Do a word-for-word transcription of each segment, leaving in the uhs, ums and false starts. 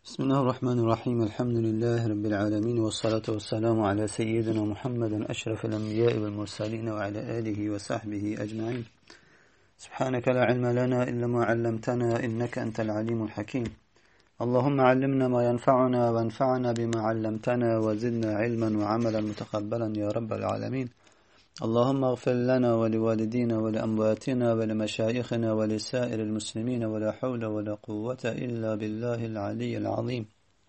بسم الله الرحمن الرحيم. الحمد لله رب العالمين، والصلاة والسلام على سيدنا محمد أشرف الأنبياء والمرسلين وعلى آله وصحبه أجمعين. سبحانك لا علم لنا إلا ما علمتنا إنك أنت العليم الحكيم. اللهم علمنا ما ينفعنا وانفعنا بما علمتنا وزدنا علما وعملا متقبلا يا رب العالمين. اللهم اغفر لنا ولوالدينا ولأمواتنا ولمشايخنا ولسائر المسلمين، ولا حول ولا قوة إلا بالله العلي العظيم.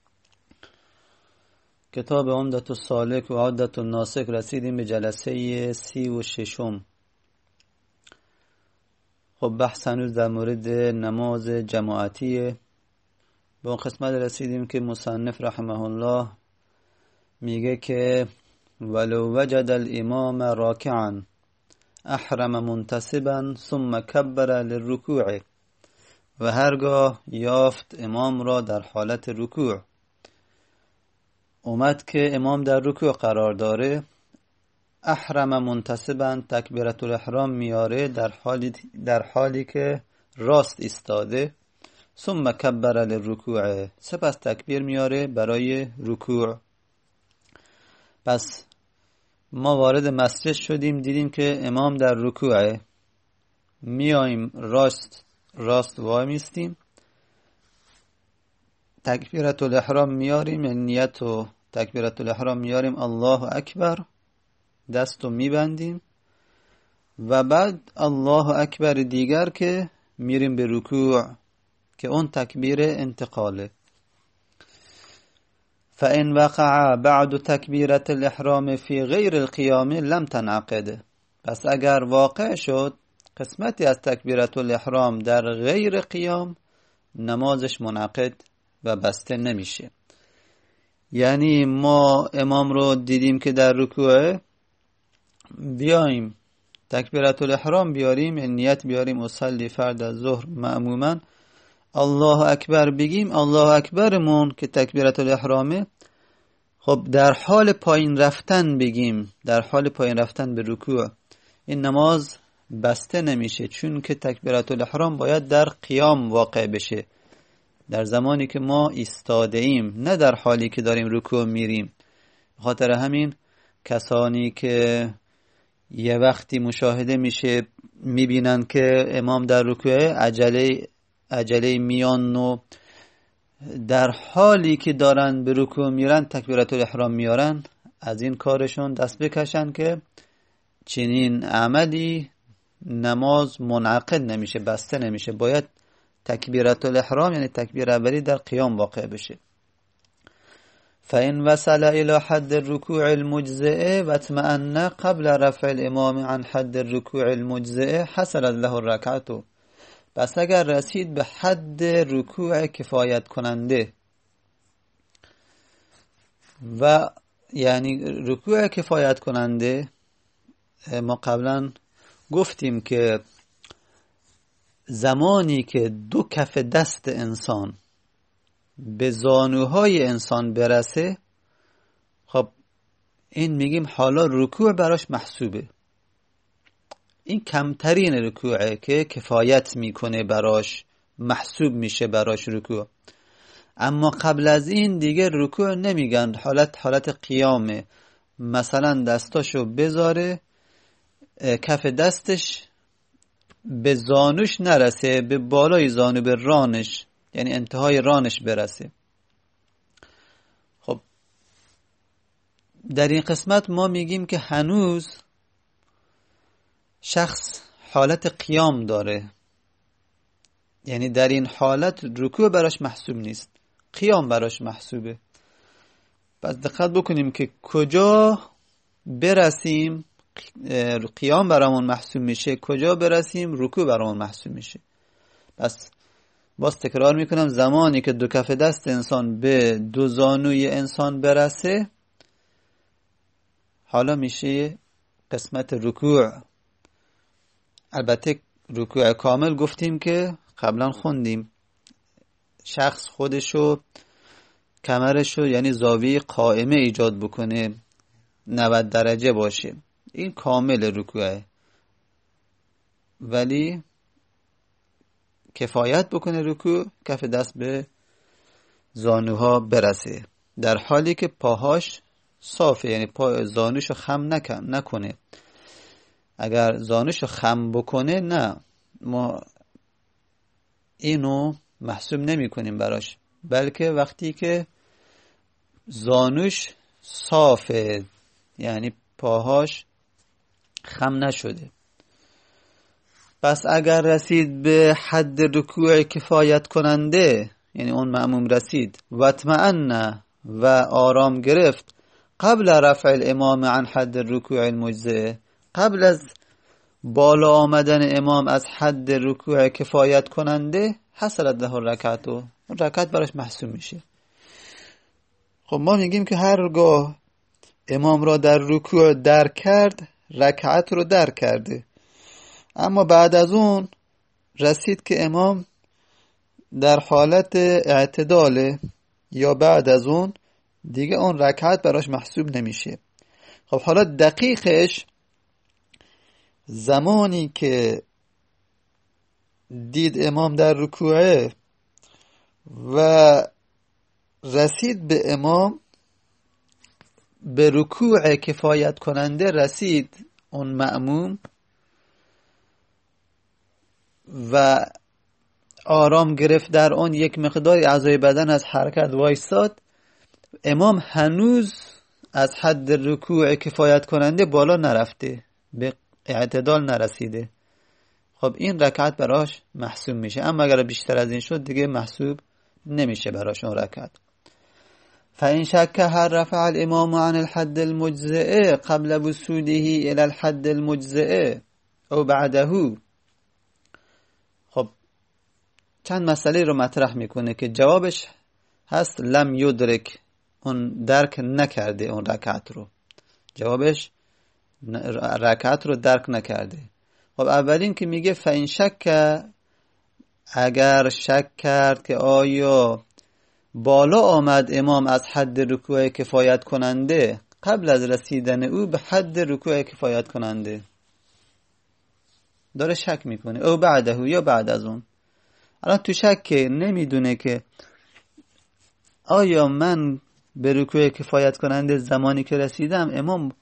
کتاب عمدة السالک و عدة الناسک رسیدیم به جلسه سی و ششم. خب بحث هنوز در مورد نماز جماعتیه. به اون قسمت رسیدیم که مصنف رحمه الله میگه که ولو وجد الامام راکعا احرم منتصبا ثم کبر للرکوع، و هرگاه یافت امام را در حالت رکوع، اومد که امام در رکوع قرار داره، احرم منتصبا تکبیرت الاحرام میاره در حالی در حالی که راست ایستاده، ثم کبر للرکوع، سپس تکبیر میاره برای رکوع. پس ما وارد مسجد شدیم، دیدیم که امام در رکوعه، میایم راست راست وای میستیم، تکبیرت الاحرام میاریم، نیت و تکبیرت الاحرام میاریم، الله اکبر، دستو میبندیم و بعد الله اکبر دیگر که میریم به رکوع که اون تکبیر انتقاله. فإن وقع بعد تكبيرة الإحرام في غير القيام لم تنعقد. پس اگر واقع شد قسمتی از تکبیرت الاحرام در غیر قیام، نمازش منعقد و بسته نمیشه. یعنی ما امام رو دیدیم که در رکوع، بیایم تکبیرت الاحرام بیاریم، نیت بیاریم اصلی فرد از ظهر مأموما، الله اکبر بگیم، الله اکبرمون که تکبیرت الاحرامه، خب در حال پایین رفتن بگیم، در حال پایین رفتن به رکوع، این نماز بسته نمیشه، چون که تکبیرت الاحرام باید در قیام واقع بشه، در زمانی که ما ایستاده ایم، نه در حالی که داریم رکوع میریم. بخاطر همین کسانی که یه وقتی مشاهده میشه میبینن که امام در رکوع، عجله عجله میان و در حالی که دارن به رکوع میرن تکبیرت الاحرام میارن، از این کارشون دست بکشن که چنین عملی نماز منعقد نمیشه، بسته نمیشه، باید تکبیرت الاحرام یعنی تکبیر اولی در قیام واقع بشه. فإن وصل إلى حد الركوع المجزئ واطمأن قبل رفع الإمام عن حد الركوع المجزئ حصلت له الركعة. پس اگر رسید به حد رکوع کفایت کننده، و یعنی رکوع کفایت کننده ما قبلا گفتیم که زمانی که دو کف دست انسان به زانوهای انسان برسه، خب این میگیم حالا رکوع براش محسوبه. این کمترین رکوعه که کفایت میکنه براش، محسوب میشه براش رکوع. اما قبل از این دیگه رکوع نمیگن، حالت حالت قیامه. مثلا دستاشو بذاره، کف دستش به زانوش نرسه، به بالای زانو، به رانش، یعنی انتهای رانش برسه. خب در این قسمت ما میگیم که هنوز شخص حالت قیام داره، یعنی در این حالت رکوع براش محسوب نیست، قیام براش محسوبه. پس دقت بکنیم که کجا برسیم قیام برامون محسوب میشه، کجا برسیم رکوع برامون محسوب میشه. پس باز تکرار میکنم، زمانی که دو کف دست انسان به دو زانوی انسان برسه، حالا میشه قسمت رکوع. البته رکوع کامل گفتیم که قبلا خوندیم، شخص خودشو، کمرشو، یعنی زاویه قائمه ایجاد بکنه، نود درجه باشه، این کامل رکوعه. ولی کفایت بکنه رکوع، کف دست به زانوها برسه، در حالی که پاهاش صافه، یعنی پا زانوشو خم نکن نکنه. اگر زانوشو خم بکنه نه، ما اینو محسوب نمی کنیم براش، بلکه وقتی که زانوش صافه، یعنی پاهاش خم نشده. پس اگر رسید به حد رکوع کفایت کننده، یعنی اون مأموم رسید و اطمئن و آرام گرفت قبل رفع الامام عن حد رکوع المجزئه، قبل از بالا آمدن امام از حد رکوع کفایت کننده، حصلت له الرکعت، و رکعت براش محسوب میشه. خب ما میگیم که هرگاه امام را در رکوع در کرد، رکعت رو در کرده، اما بعد از اون رسید که امام در حالت اعتداله یا بعد از اون، دیگه اون رکعت براش محسوب نمیشه. خب حالا دقیقش زمانی که دید امام در رکوعه و رسید به امام، به رکوع کفایت کننده رسید اون مأموم و آرام گرفت در اون، یک مقداری اعضای بدن از حرکت وایستاد، امام هنوز از حد رکوع کفایت کننده بالا نرفته، به اعتدال نرسیده. خب این رکعت براش محسوب میشه، اما اگر بیشتر از این شد دیگه محسوب نمیشه براش اون رکعت. فإن شك هل رفع الامام عن الحد المجزئه قبل وصوله الى الحد المجزئه او بعده. خب چند مسئله رو مطرح میکنه که جوابش هست لم یدرک، اون درک نکرده اون رکعت رو، جوابش رکعت رو درک نکرده. خب اولین که میگه فإن شک، اگر شک کرد که آیا بالا آمد امام از حد رکوع کفایت کننده قبل از رسیدن او به حد رکوع کفایت کننده، داره شک میکنه، او بعده یا بعد از اون. الان تو شک نمیدونه که آیا من به رکوع کفایت کننده زمانی که رسیدم امام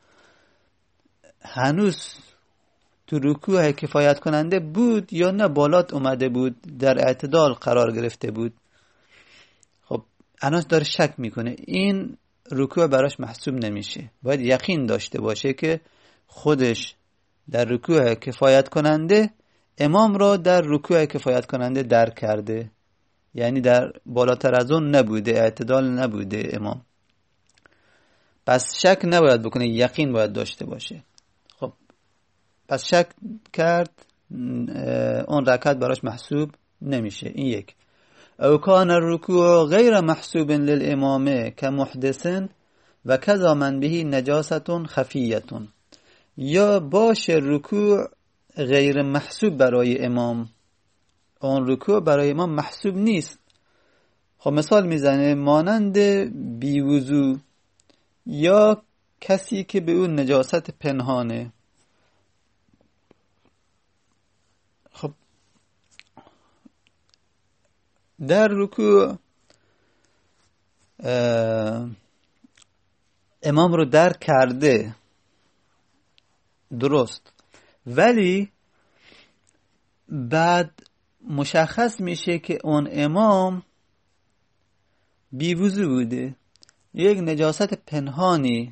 هنوز تو رکوع کفایت کننده بود یا نه بالات اومده بود، در اعتدال قرار گرفته بود. خب الان داره شک میکنه، این رکوع براش محسوب نمیشه. باید یقین داشته باشه که خودش در رکوع کفایت کننده امام را در رکوع کفایت کننده در کرده، یعنی در بالاتر از اون نبوده، اعتدال نبوده امام. پس شک نباید بکنه، یقین باید داشته باشه. خب پس شک کرد، اون رکعت براش محسوب نمیشه. این یک. او کان الرکوع غیر محسوب للامامه كمحدث و كذا من به نجاست خفیه، یا باشه رکوع غیر محسوب برای امام، اون رکوع برای امام محسوب نیست. خب مثال میزنه مانند بیوضو یا کسی که به اون نجاست پنهانه. خب در رکوع امام رو درک کرده، درست، ولی بعد مشخص میشه که اون امام بیوضو بوده، یک نجاست پنهانی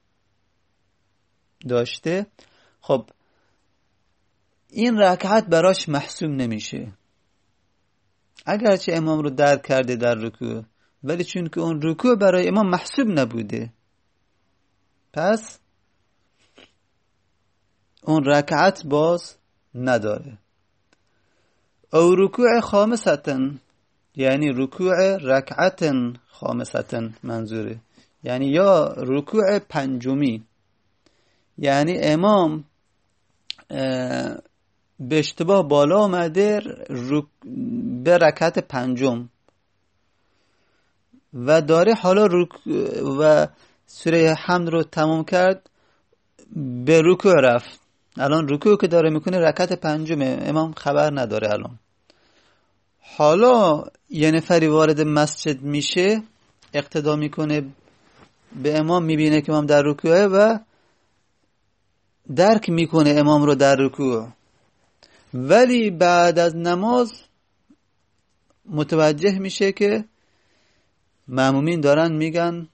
داشته. خب این رکعت براش محسوب نمیشه، اگرچه امام رو درک کرده در رکوع، ولی چون که اون رکوع برای امام محسوب نبوده، پس اون رکعت باز نداره. او رکوع خامستن، یعنی رکوع رکعت خامستن منظوره، یعنی یا رکوع پنجمی، یعنی امام به اشتباه بالا آمده رک... به رکعت پنجم و داره حالا رک... و سوره حمد رو تمام کرد، به رکوع رفت. الان رکوع که داره میکنه رکعت پنجمه، امام خبر نداره الان. حالا یه نفری وارد مسجد میشه، اقتدا میکنه به امام، میبینه که امام در رکوعه و درک میکنه امام رو در رکوع، ولی بعد از نماز متوجه میشه که مأمومین دارن میگن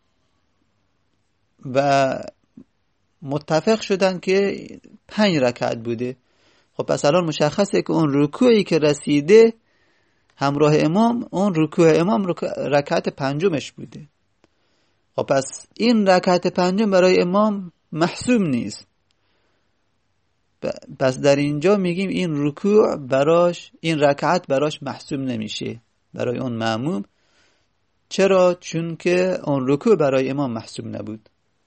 و متفق شدن که پنج رکعت بوده. خب پس الان مشخصه که اون رکوعی که رسیده همراه امام، اون رکوع امام رکعت پنجمش بوده. خب پس این رکعت پنجم برای امام محسوب نیست. پس در اینجا میگیم این رکوع براش، این رکعت براش محسوب نمیشه برای اون مأموم. چرا؟ چون که اون رکوع برای امام محسوب نبود.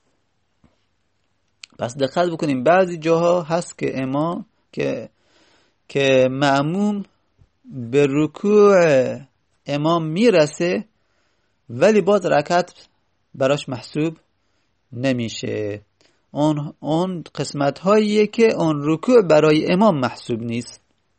پس دقت بکنیم بعضی جاها هست که امام که که مأموم به رکوع امام میرسه ولی باز رکعت براش محسوب نمیشه. اون اون قسمت هاییه که اون رکوع برای امام محسوب نیست.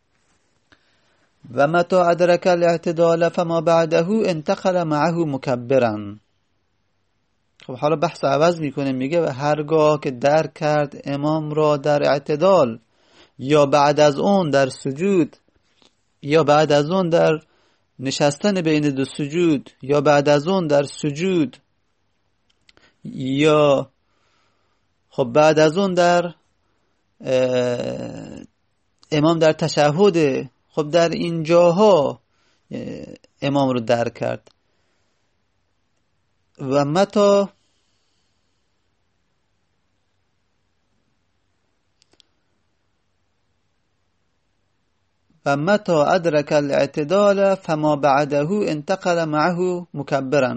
و متى ادرک الاعتدال فما بعده انتقل معه مکبرا. خب حالا بحث عوض میکنه، میگه و هرگاه که درک کرد امام را در اعتدال، یا بعد از اون در سجود، یا بعد از اون در نشستن بین دو سجود، یا بعد از اون در سجود، یا خب بعد از اون در امام در تشهد، خب در این جاها امام رو درک کرد. و متى و متى ادرک الاعتدال فما بعده انتقل معه مکبرا.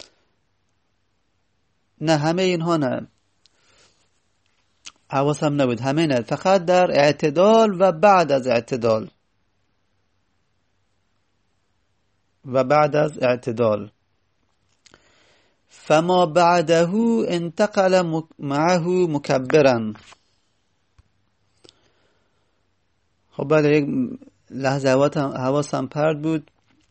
نه همه اینها نه، حواسم نبود، همه نه، فقط در اعتدال و بعد از اعتدال و بعد از اعتدال. فما بعده انتقل معه مکبرا. خب بعد یک لحظه حواسم پرت بود.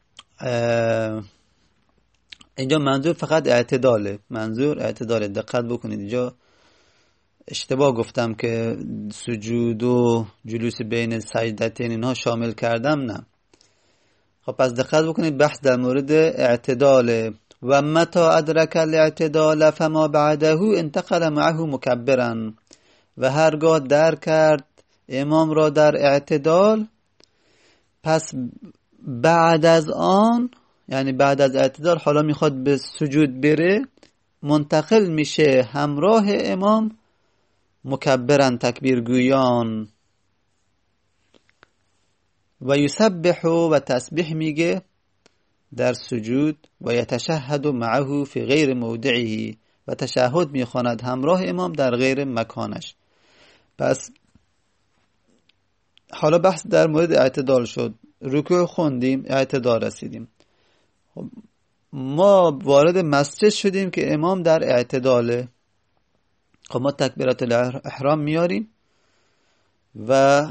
اینجا منظور فقط اعتداله، منظور اعتداله. دقت بکنید اینجا اشتباه گفتم که سجود و جلوس بین سجدتین اینها شامل کردم، نه. خب پس دقت بکنید بحث در مورد اعتداله. و متى ادرک الاعتدال فما بعده انتقل معه مکبرا. و هرگاه در کرد امام را در اعتدال، پس بعد از آن، یعنی بعد از اعتدال حالا میخواد به سجود بره، منتقل میشه همراه امام مکبرن، تکبیر گویان. و یسبح و تسبیح میگه در سجود. و یتشهد معه فی غیر موضعه، و تشهد میخواند همراه امام در غیر مکانش. پس حالا بحث در مورد اعتدال شد، رکوع خوندیم، اعتدال رسیدیم. ما وارد مسجد شدیم که امام در اعتداله. خب ما تکبیرات الاحرام میاریم و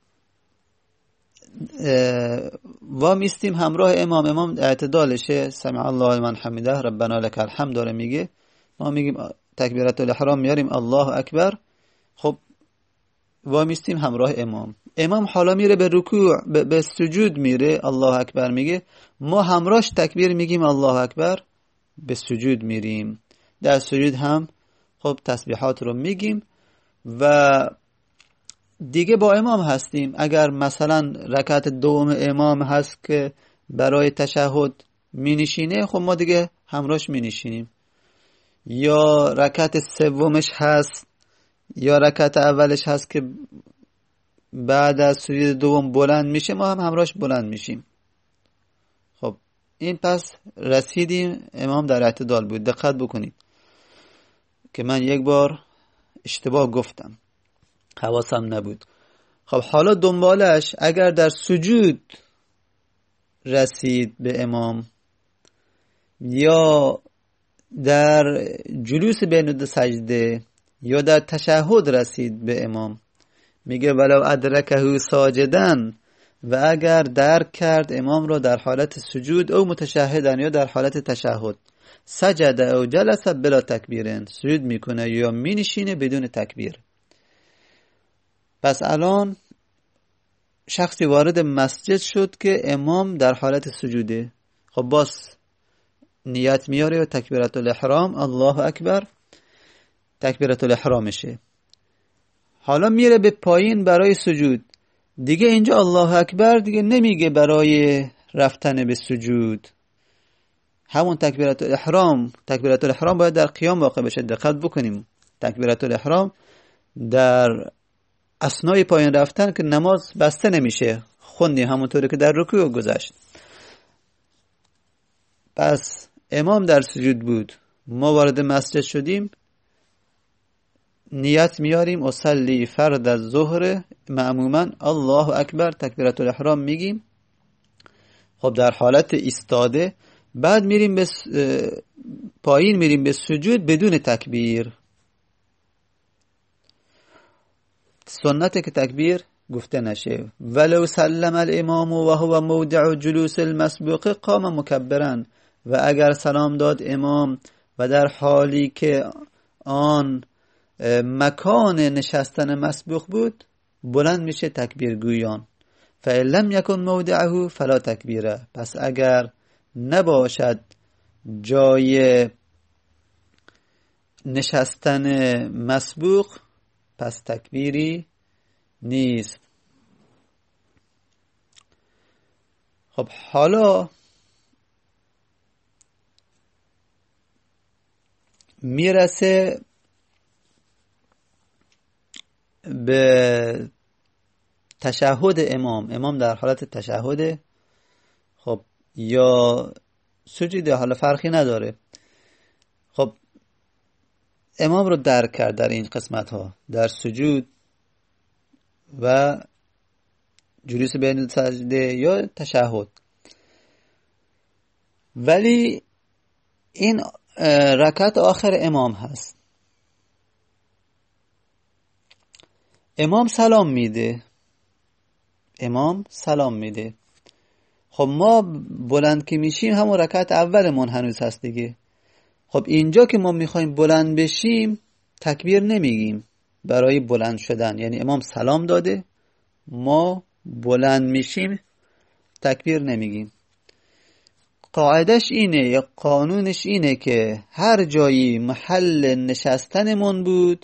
و میستیم همراه امام. امام اعتدالشه، سمع الله لمن حمده، ربنا لك الحمد داره میگه، ما میگیم تکبیرات الاحرام میاریم الله اکبر. خب و میستیم همراه امام. امام حالا میره به رکوع، به, به سجود میره، الله اکبر میگه، ما همراهش تکبیر میگیم الله اکبر، به سجود میریم. در سجود هم خب تسبیحات رو میگیم و دیگه با امام هستیم. اگر مثلا رکعت دوم امام هست که برای تشهد می نشینه، خب ما دیگه همراهش می نشینیم. یا رکعت سومش هست یا رکعت اولش هست که بعد از سجود دوم بلند میشه، ما هم همراهش بلند میشیم. خب این پس رسیدیم امام در اعتدال بود. دقت بکنید که من یک بار اشتباه گفتم، حواسم نبود. خب حالا دنبالش اگر در سجود رسید به امام یا در جلوس بین دو سجده یا در تشهد رسید به امام، میگه ولو ادرکه ساجدن و اگر درک کرد امام رو در حالت سجود او متشهدن یا در حالت تشهد، سجد او جلس بلا تکبیرن، سجود میکنه یا مینشینه بدون تکبیر. پس الان شخصی وارد مسجد شد که امام در حالت سجوده، خب باز نیت میاره و تکبیرت الاحرام الله اکبر تکبیرت الاحرامشه. حالا میره به پایین برای سجود، دیگه اینجا الله اکبر دیگه نمیگه برای رفتن به سجود. همون تکبیرت الاحرام تکبیرت الاحرام باید در قیام واقع بشه. دقت بکنیم تکبیرت الاحرام در اثنای پایین رفتن که نماز بسته نمیشه، خوندیم همونطوری که در رکوع گذشت. پس امام در سجود بود، ما وارد مسجد شدیم، نیت میاریم اصلی فرد الظهر معموما الله اکبر تکبیرت الاحرام میگیم، خب در حالت ایستاده. بعد میریم به پایین میریم به سجود بدون تکبیر. سنته که تکبیر گفته نشه. ولو سلم الامام و هو موضع جلوس المسبوق قام مکبرا، و اگر سلام داد امام و در حالی که آن مکان نشستن مسبوق بود بلند میشه تکبیر گویان. فإن لم يكن موضعه فلا تکبیره، پس اگر نباشد جای نشستن مسبوق پس تکبیری نیست. خب حالا میرسه به تشهد امام. امام در حالت تشهد، خب یا سجوده، حالا فرقی نداره. خب امام رو درک کرد در این قسمت ها، در سجود و جلوس بین سجده یا تشهد. ولی این رکعت آخر امام هست، امام سلام میده امام سلام میده خب ما بلند که میشیم همون رکعت اولمون هنوز هست دیگه. خب اینجا که ما میخوایم بلند بشیم تکبیر نمیگیم برای بلند شدن، یعنی امام سلام داده ما بلند میشیم تکبیر نمیگیم. قاعدش اینه یا قانونش اینه که هر جایی محل نشستنمون بود،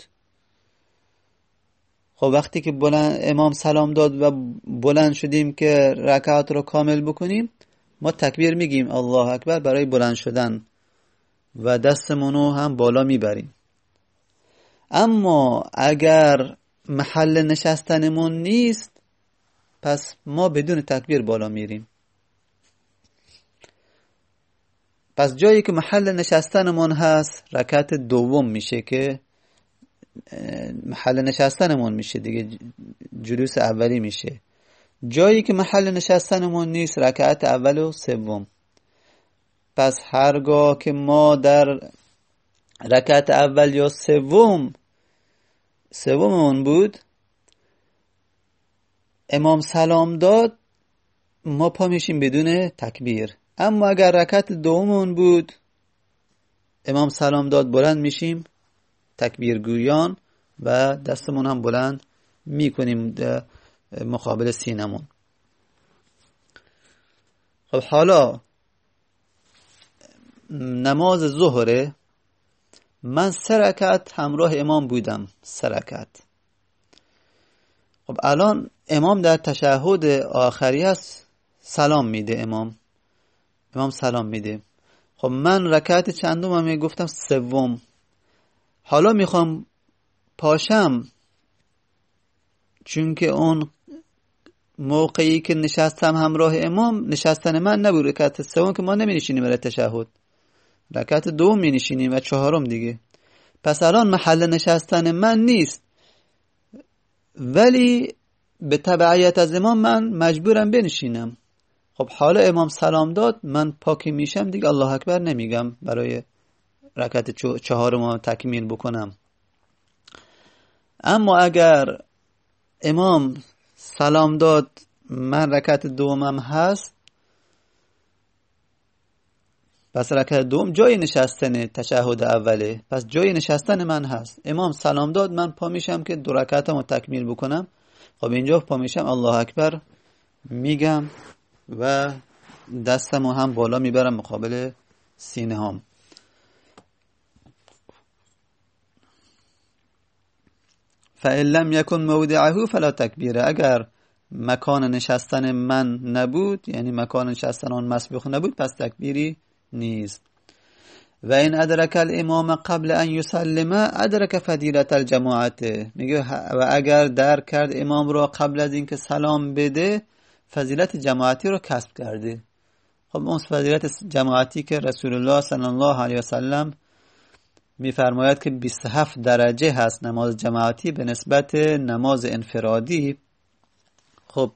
خب وقتی که بلند امام سلام داد و بلند شدیم که رکعت رو کامل بکنیم ما تکبیر میگیم الله اکبر برای بلند شدن و دستمونو هم بالا میبریم. اما اگر محل نشستنمون نیست پس ما بدون تکبیر بالا میریم. پس جایی که محل نشستنمون هست رکعت دوم میشه که محل نشستنمون میشه دیگه، جلوس اولی میشه. جایی که محل نشستنمون نیست رکعت اول و سوم. پس هرگاه که ما در رکعت اول یا سوم سوممون بود امام سلام داد ما پا میشیم بدون تکبیر. اما اگر رکعت دوممون بود امام سلام داد بلند میشیم تکبیر گویان و دستمون هم بلند میکنیم مقابل سینمون. خب حالا نماز ظهره من سه رکعت همراه امام بودم، سه رکعت. خب الان امام در تشهد آخری است سلام میده، امام امام سلام میده. خب من رکعت چندم هم گفتم سوم. حالا میخوام پاشم چون که اون موقعی که نشستم همراه امام نشستن من نبود، رکعت سوم که ما نمینشینیم برای تشهد، رکعت دوم مینشینیم و چهارم دیگه. پس الان محل نشستن من نیست ولی به تبعیت از امام من مجبورم بنشینم. خب حالا امام سلام داد من پاکی میشم دیگه الله اکبر نمیگم برای رکعت چهارم تکمیل بکنم. اما اگر امام سلام داد من رکعت دومم هست، پس رکعت دوم جای نشستن تشهد اوله، پس جای نشستن من هست. امام سلام داد، من پا میشم که دو رکعتمو تکمیل بکنم. خب اینجا پا میشم الله اکبر میگم و دستمو هم بالا میبرم مقابل سینه هام. فَإِن لَمْ يَكُنْ مَوْضِعَهُ فَلَا تَكْبِيرَ. اگر مکان نشستن من نبود، یعنی مکان نشستن آن مسبوق نبود، پس تکبیری نیست. و این ادرک الامام قبل ان یسلم ادرک فضیلت الجماعت. میگه و اگر درک کرد امام رو قبل از اینکه سلام بده، فضیلت جماعتی رو کسب کرده. خب اون فضیلت جماعتی که رسول الله صلی الله علیه و سلم میفرماید که بیست و هفت درجه هست نماز جماعتی به نسبت نماز انفرادی. خب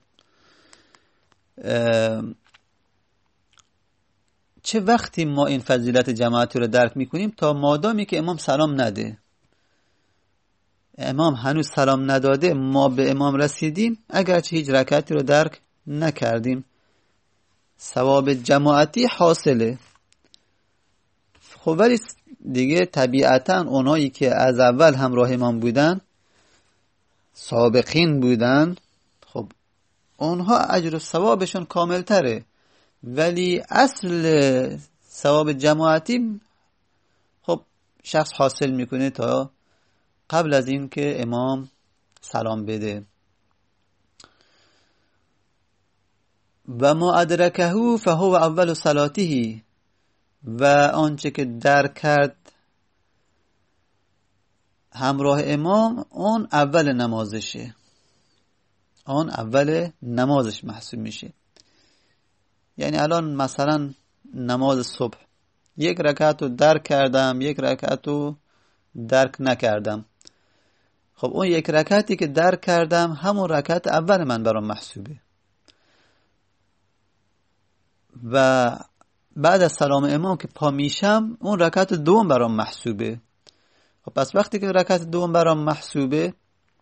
چه وقتی ما این فضیلت جماعتی رو درک میکنیم؟ تا مادامی که امام سلام نده. امام هنوز سلام نداده، ما به امام رسیدیم، اگرچه هیچ رکعتی رو درک نکردیم، ثواب جماعتی حاصله. خب ولی دیگه طبیعتا اونایی که از اول همراه امام بودن، سابقین بودن، خب اونها اجر و ثوابشون کامل تره، ولی اصل ثواب جماعتی خب شخص حاصل میکنه تا قبل از این که امام سلام بده. و ما ادرکه فهو اول صلاته. و آنچه که درک کرد همراه امام، اون اول نمازشه، اون اول نمازش محسوب میشه. یعنی الان مثلا نماز صبح یک رکعت رو درک کردم، یک رکعت رو درک نکردم. خب اون یک رکعتی که درک کردم همون رکعت اول من برام محسوبه و بعد از سلام امام که پا میشم اون رکعت دوم برام محسوبه. خب پس وقتی که رکعت دوم برام محسوبه،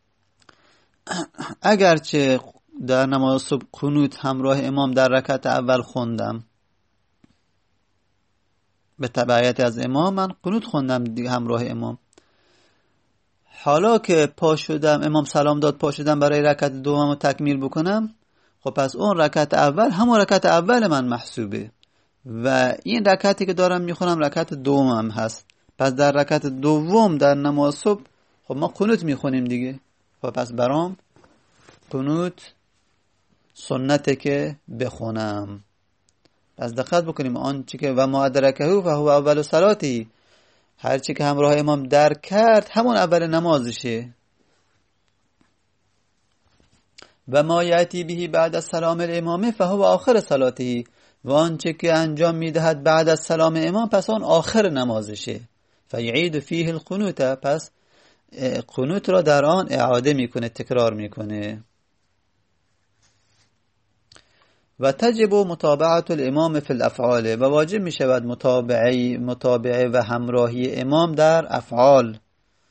اگرچه در نماز صبح قنوت همراه امام در رکعت اول خوندم، به تبعیت از امام من قنوت خوندم دیگه همراه امام، حالا که پا شدم امام سلام داد پا شدم برای رکعت دوم رو تکمیل بکنم، خب پس اون رکعت اول همون رکعت اول من محسوبه و این رکعتی که دارم میخونم رکعت دومم هست. پس در رکعت دوم در نماز صبح خب ما قنوت میخونیم دیگه، خب پس برام قنوت سنته که بخونم. پس دقت بکنیم آن چی که و ما ادرکه فهو اول صلاتی، هر چی که همراه امام درک کرد همون اول نمازشه. و ما یأتی به بعد از سلام الامام فهو آخر صلاته. و آنچه که انجام میدهد بعد از سلام امام پس آن آخر نمازشه. فیعید فیه القنوت، پس قنوت را در آن اعاده میکنه، تکرار میکنه. و تجب متابعت الامام فی الافعال، و واجب میشود متابعه متابعه و همراهی امام در افعال.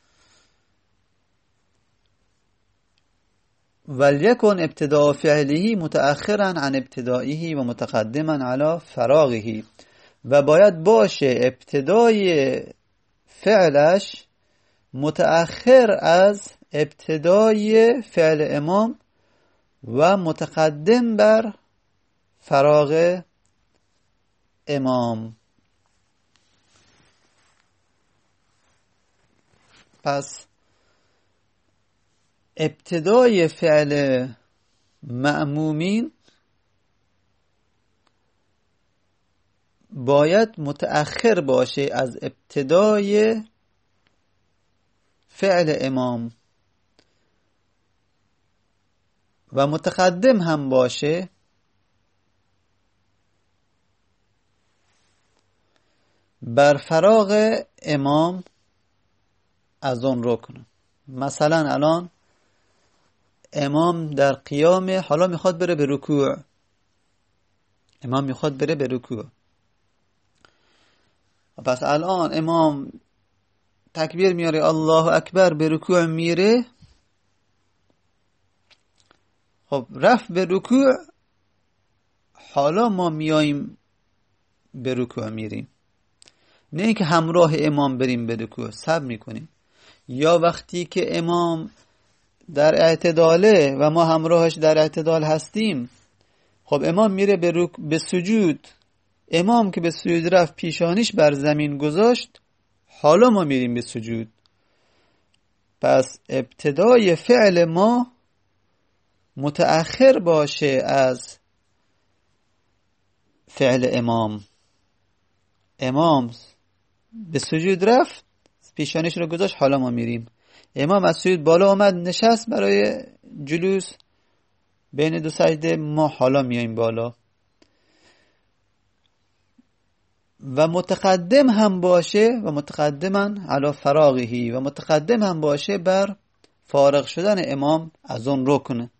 ولیکن ابتداء فعله متأخرا عن ابتدائه و متقدما علی فراغه. و باید باشه ابتدای فعلش متأخر از ابتدای فعل امام و متقدم بر فراغ امام. پس ابتدای فعل مأمومین باید متأخر باشه از ابتدای فعل امام و متقدم هم باشه بر فراغ امام از اون رکن. مثلا الان امام در قیام، حالا میخواد بره به رکوع، امام میخواد بره به رکوع، پس الان امام تکبیر میاره الله اکبر، به رکوع میره. خب رفت به رکوع، حالا ما میاییم به رکوع میریم، نه اینکه همراه امام بریم به رکوع، صبر میکنیم. یا وقتی که امام در اعتداله و ما همراهش در اعتدال هستیم، خب امام میره به, رک... به سجود، امام که به سجود رفت پیشانیش بر زمین گذاشت، حالا ما میریم به سجود. پس ابتدای فعل ما متأخر باشه از فعل امام. امام به سجود رفت، پیشانیش رو گذاشت، حالا ما میریم. امام از سجود بالا آمد، نشست برای جلوس بین دو سجده، ما حالا میایم بالا. و متقدم هم باشه، و متقدما علی فراغهی، و متقدم هم باشه بر فارغ شدن امام از اون رکن.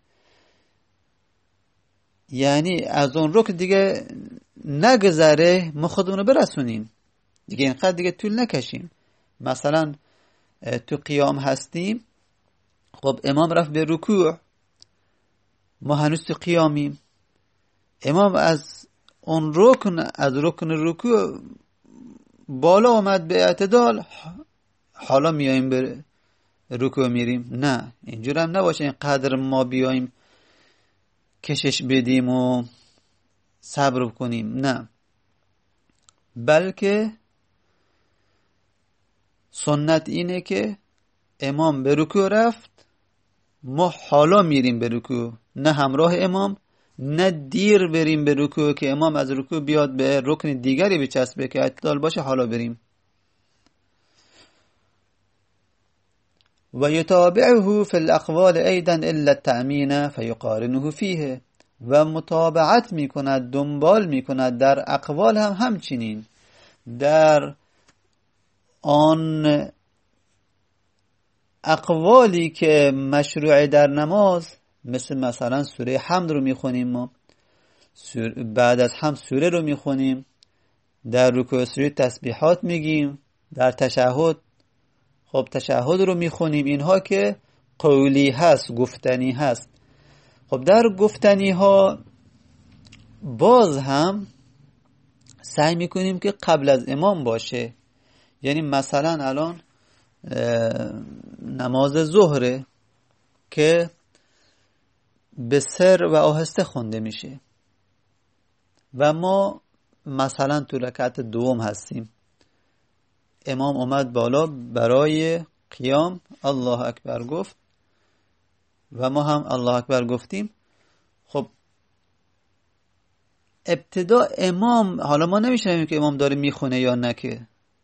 یعنی از اون رکن دیگه نگذره، ما خودمونو برسونیم دیگه، اینقدر دیگه طول نکشیم. مثلا تو قیام هستیم، خب امام رفت به رکوع، ما هنوز تو قیامیم، امام از اون رکن، از رکن رکوع بالا آمد به اعتدال، حالا میاییم به رکوع میریم. نه، اینجور هم نباشه اینقدر ما بیاییم کشش بدیم و صبر کنیم، نه، بلکه سنت اینه که امام به رکوع رفت، ما حالا میریم به رکوع، نه همراه امام، نه دیر بریم به رکوع که امام از رکوع بیاد به رکن دیگری بچسبه که اعتدال باشه، حالا بریم. و یتابعه فی الاقوال ایضا الا التأمین فیقارنه فیه، و متابعت میکند، دنبال میکند در اقوال هم همچنین، در آن اقوالی که مشروع در نماز، مثل مثلا سوره حمد رو میخونیم، ما بعد از حمد سوره رو میخونیم، در رکوع سوره تسبیحات میگیم، در تشهد خب تشهد رو میخونیم، اینها که قولی هست، گفتنی هست. خب در گفتنی ها باز هم سعی میکنیم که قبل از امام باشه. یعنی مثلا الان نماز ظهره که به سر و آهسته خونده میشه و ما مثلا تو رکعت دوم هستیم، امام اومد بالا برای قیام، الله اکبر گفت و ما هم الله اکبر گفتیم. خب ابتدا امام، حالا ما نمیشنویم که امام داره میخونه یا نه که،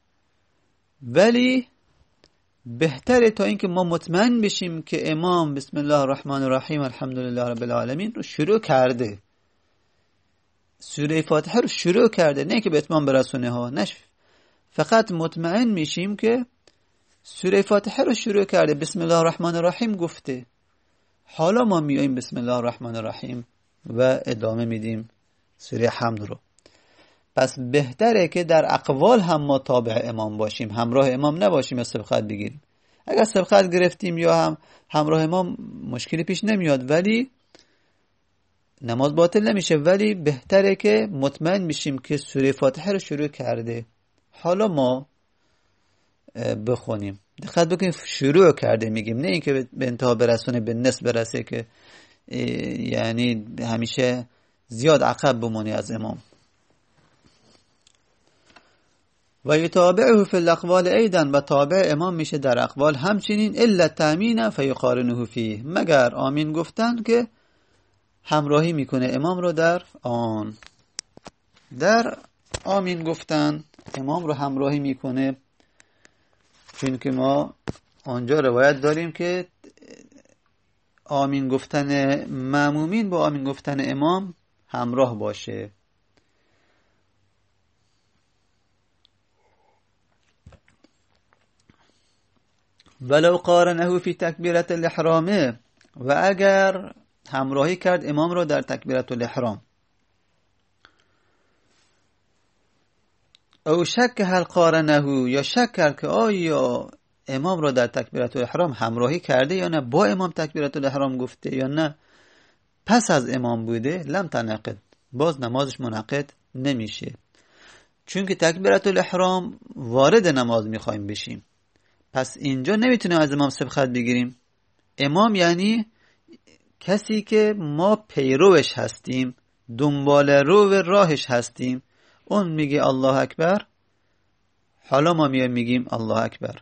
ولی بهتره تا اینکه ما مطمئن بشیم که امام بسم الله الرحمن الرحیم الحمدلله رب العالمین رو شروع کرده، سوره فاتحه رو شروع کرده، نه که به اتمام برسونه ها، نه، فقط مطمئن میشیم که سوره فاتحه رو شروع کرده، بسم الله الرحمن الرحیم گفته، حالا ما میاییم بسم الله الرحمن الرحیم و ادامه میدیم سوره حمد رو. پس بهتره که در اقوال هم ما تابع امام باشیم، همراه امام نباشیم و سبقت بگیریم. اگر سبقت گرفتیم یا هم همراه امام مشکلی پیش نمیاد، ولی نماز باطل نمیشه، ولی بهتره که مطمئن میشیم که سوره فاتحه رو شروع کرده، حالا ما بخونیم. دقت بکنیم شروع کرده میگیم، نه اینکه به انتها برسونه، به نصف برسه که یعنی همیشه زیاد عقب بمونی از امام. و یتابعه فی الاقوال ایضا، و تابع امام میشه در اقوال همچنین، الا التأمین فیقارنه فیه، مگر آمین گفتن که همراهی میکنه امام رو در آن. در آمین گفتن امام رو همراهی میکنه، چون که ما آنجا روایت داریم که آمین گفتن مأمومین با آمین گفتن امام همراه باشه. ولو قارنه فی تکبیرة الاحرام، و اگر همراهی کرد امام رو در تکبیرة الاحرام، او شک هل قارنه، یا شک کرد که آیا امام رو در تکبیرة الاحرام همراهی کرده یا نه، با امام تکبیرة الاحرام گفته یا نه، پس از امام بوده لم تنعقد، باز نمازش منعقد نمیشه. چون که تکبیرت الاحرام وارد نماز میخوایم بشیم، پس اینجا نمیتونیم از امام سبقت بگیریم. امام یعنی کسی که ما پیروش هستیم، دنبال رو و راهش هستیم. اون میگه الله اکبر، حالا ما میایم میگیم الله اکبر.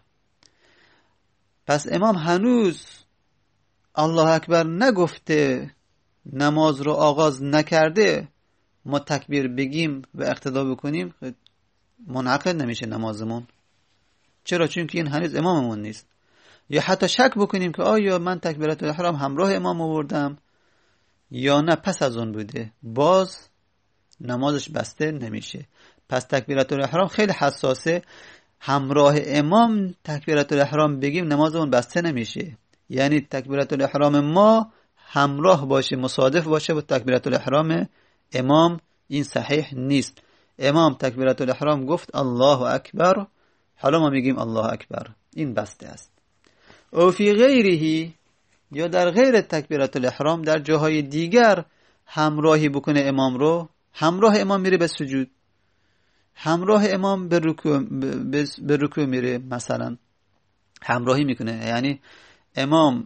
پس امام هنوز الله اکبر نگفته، نماز رو آغاز نکرده، ما تکبیر بگیم و اقتدا بکنیم، منعقد نمیشه نمازمون. چرا؟ چون که این هنوز اماممون نیست. یا حتی شک بکنیم که آیا من تکبیرت الاحرام همراه امام آوردم یا نه پس از اون بوده، باز نمازش بسته نمیشه. پس تکبیرت الاحرام خیلی حساسه. همراه امام تکبیرت الاحرام بگیم نمازمون بسته نمیشه. یعنی تکبیرت الاحرام ما همراه باشه، مصادف باشه با تکبیرت الاحرام امام، این صحیح نیست. امام تکبیرت الاحرام گفت الله اکبر، حالا ما میگیم الله اکبر، این بسته است. او فی غیره، یا در غیر تکبیرت الاحرام در جاهای دیگر همراهی بکنه امام رو، همراه امام میره به سجود، همراه امام به رکوع به رکوع میره، مثلا همراهی میکنه، یعنی امام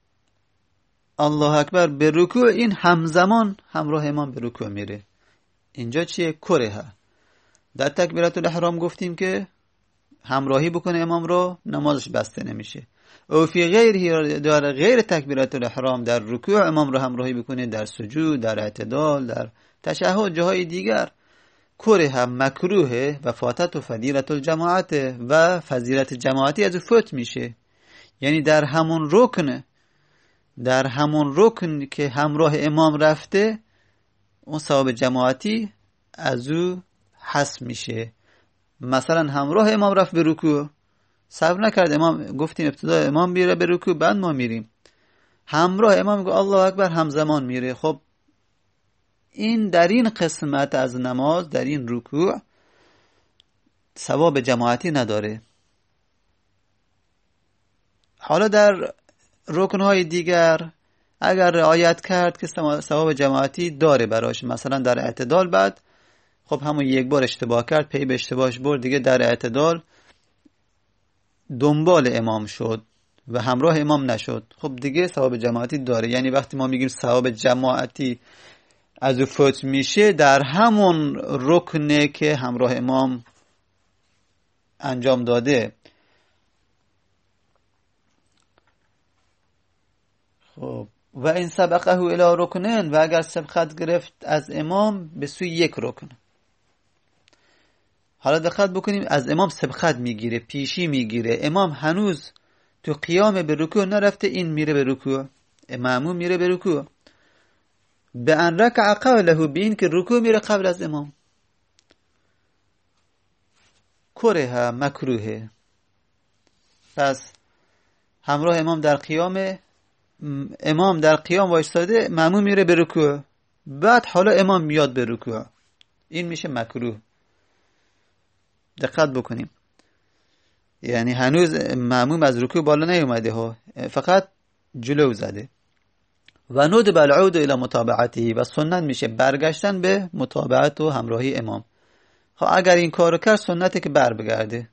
الله اکبر به رکوع، این همزمان همراه امام به رکوع میره. اینجا چیه؟ کره. در تکبیرت الاحرام گفتیم که همراهی بکنه امام رو، نمازش بسته نمیشه. او فی غیره، در غیر تکبیرت الاحرام در رکوع امام رو همراهی بکنه، در سجود، در اعتدال، در تشهد، جاهای دیگر، کره هم مکروه و فاتت و فضیلت الجماعت، و فضیلت جماعتی از فوت میشه. یعنی در همون رکن در همون رکن که همراه امام رفته، اون ثواب جماعتی از او حذف میشه. مثلا همراه امام رفت به رکوع، صبر نکرد امام، گفتیم ابتدا امام میره به رکوع بعد ما میریم، همراه امام میگه الله اکبر، همزمان میره. خب این در این قسمت از نماز، در این رکوع ثواب جماعتی نداره. حالا در رکنهای دیگر اگر رعایت کرد که ثواب جماعتی داره براش، مثلا در اعتدال بعد خب همون یک بار اشتباه کرد، پی به اشتباهش برد، دیگه در اعتدال دنبال امام شد و همراه امام نشد، خب دیگه ثواب جماعتی داره. یعنی وقتی ما میگیم ثواب جماعتی از او فوت میشه، در همون رکنه که همراه امام انجام داده. خب و این سبقه الی رکنن، و اگر سبقت گرفت از امام به سوی یک رکن. حالا دقت بکنیم، از امام سبقت میگیره، پیشی میگیره، امام هنوز تو قیام به رکوع نرفته، این میره به رکوع، مأموم میره به رکوع، به ان رکع قبله، بین که رکوع میره قبل از امام، کره مکروه. پس همراه امام در قیام، امام در قیام وایستاده، مأموم میره به رکوع، بعد حالا امام میاد به رکوع، این میشه مکروه. دقت بکنیم، یعنی هنوز مأموم از رکوع بالا نیومده ها، فقط جلو زده. و ندب العود الى متابعته، و سنت میشه برگشتن به متابعت و همراهی امام. خب اگر این کارو کرد سنته که بر بگرده،